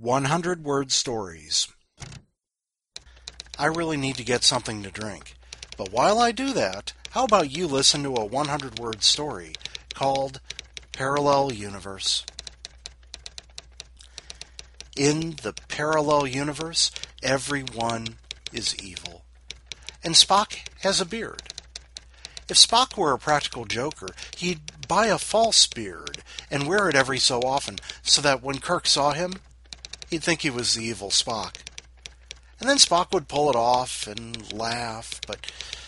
100-word stories. I really need to get something to drink. But while I do that, how about you listen to a 100-word story called Parallel Universe? In the parallel universe, everyone is evil. And Spock has a beard. If Spock were a practical joker, he'd buy a false beard and wear it every so often so that when Kirk saw him, he'd think he was the evil Spock. And then Spock would pull it off and laugh, but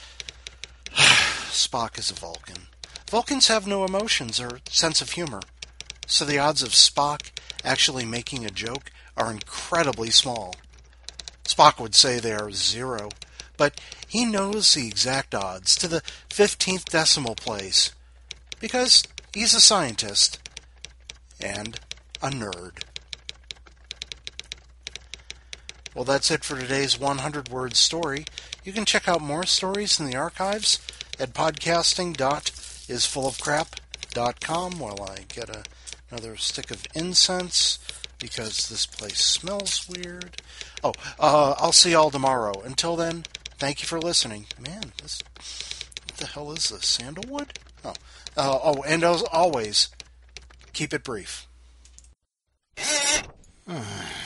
Spock is a Vulcan. Vulcans have no emotions or sense of humor, so the odds of Spock actually making a joke are incredibly small. Spock would say they are 0, but he knows the exact odds to the 15th decimal place, because he's a scientist and a nerd. Well, that's it for today's 100-word story. You can check out more stories in the archives at podcasting.isfullofcrap.com while I get another stick of incense because this place smells weird. I'll see y'all tomorrow. Until then, thank you for listening. Man, what the hell is this? Sandalwood? And as always, keep it brief.